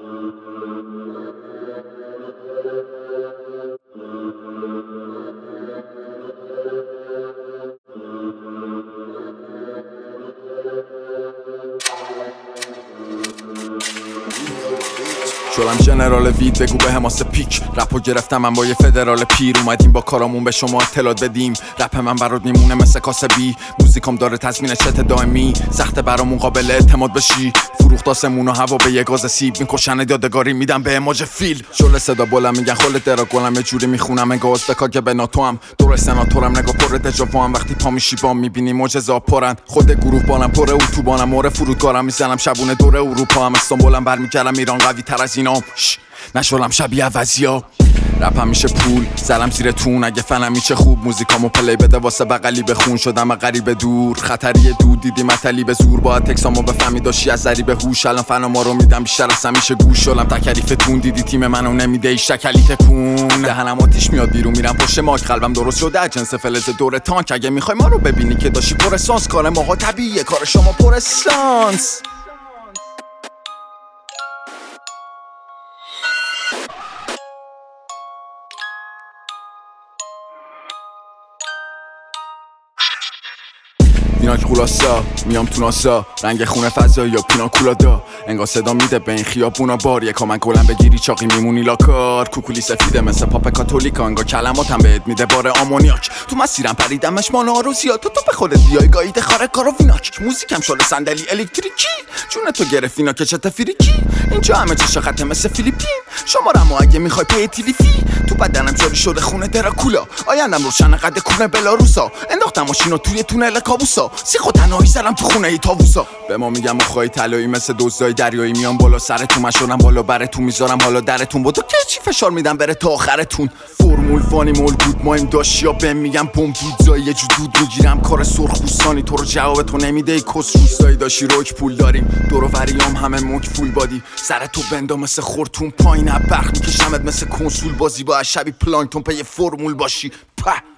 شدم جنرال وید بگو به حماس پیک رپو گرفتم من با یه فدرال پیر اومدیم با کارامون به شما اطلاعات بدیم رپ من برات میمونه مثل کاسبی موزیکام داره تضمین چت دائمی سخت برامون قابل اعتماد بشی فروخت آسمون و هوا به یه گاز سیب میکشن یادگاری میدم به اماج فیل شل صدا بلند میگن خل درا گلم یه جوری میخونم انگار استکا که به ناتوام دور سناتورم نگاه پر دجاوام وقتی پا میشی بام میبینی معجزه پرن خود گروه بالم پر اتوبانم مور فرودگارم میزنم شبونه دور اروپا هم استانبولم برمیگردم ایران قوی تر از اینام نشولم شبیه عوضیا رپم میشه پول زلم زیر تون اگه فنم میشه خوب موزیکامو پلی بده واسه بغلی بخون شدم غریب دور خطری دود دیدی متلی به زور باید تکسامو بفهمی داشتی از ذریب هوش الان فنا ما رو میدم بیشتر از همیشه گوش شدم تکلیفتون دیدی تیم منو نمیده ایش شکلی تکون دهنم آتیش میاد بیرون میرم پشت ماک قلبم درست شده از جنس فلز دور تانک اگه میخوای ما رو ببینی که داشتی پر اسانس کار ماها طبیعیه کار شما پر اسانس پیناک خلاصا میام تو ناسا رنگ خونه فضایی یا پیناکولادا انگار صدا میده به این خیابونا بار یکا من گلم بگیری چاقی میمونی لاکار کوکولی سفیده مثل پاپ کاتولیکا انگار کلماتم بهت میده بار آمونیاک تو مسیرم پریدمش مانا آروزیا تو به خودت بیای گاییده خاره کارو ویناک موزیکم شده صندلی الکتریکی جون تو گرفت اینا که چت فریکی اینجا همه چه خطه مثل فیلیپین شمارم اگه میخوای پی تیلیفی تو بدنم جاری شده خونه دراکولا آیندم روشن قد کونه بلاروسا انداختم ماشینو توی تونل کابوسا سیخو تنهایی سرم تو خونه ای تاووسا به ما میگم آخای طلایی مثل دزدای دریایی میام بالا سرتون مشورم بالا براتون میذارم حالا درتون بودو که چی فشار میدم بره تا آخرتون فرمول فانی مولگود مایم داشیا بهم میگم بم دودزایی یه جو دود میگیرم کار سرخ پوستانی تو رو جواب تو نمیده ای کس روستایی داشی روک پول داریم دور و وریام همه موک فول بادی سرتو بندا مثل خورتون پایین برق میکشمت مثل کنسول بازی با شبی پلانکتون پی فرمول باشی